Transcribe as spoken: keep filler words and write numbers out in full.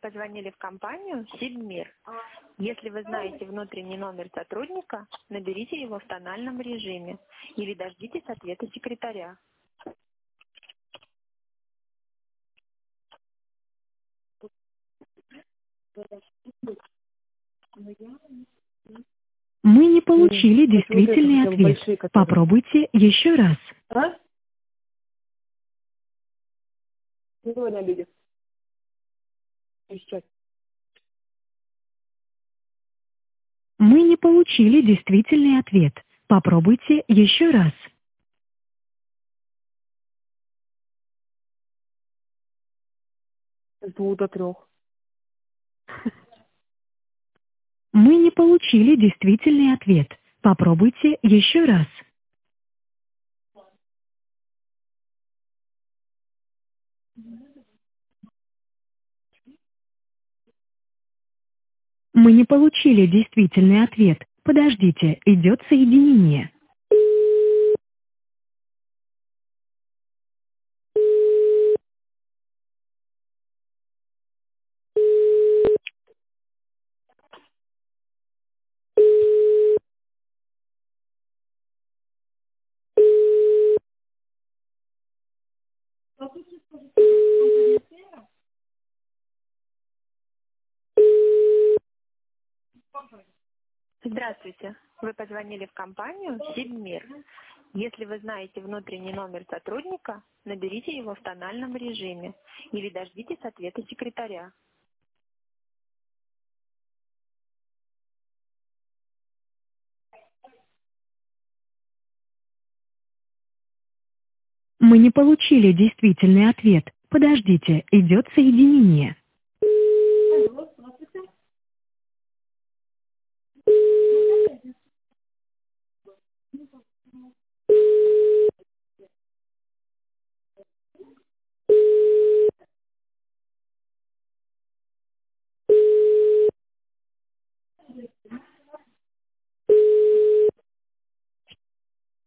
позвонили в компанию Сибмир. Если вы знаете внутренний номер сотрудника, наберите его в тональном режиме или дождитесь ответа секретаря. Мы не получили Вот, вот это действительный прям ответ. большие, которые. Попробуйте еще раз. А? Сегодня обидев. Сейчас. Мы не получили действительный ответ. Попробуйте еще раз. С двух до трех. Мы не получили действительный ответ. Попробуйте еще раз. Мы не получили действительный ответ. Подождите, идет соединение. Здравствуйте. Вы позвонили в компанию Сибмир. Если вы знаете внутренний номер сотрудника, наберите его в тональном режиме или дождитесь ответа секретаря. Мы не получили действительный ответ. Подождите, идет соединение.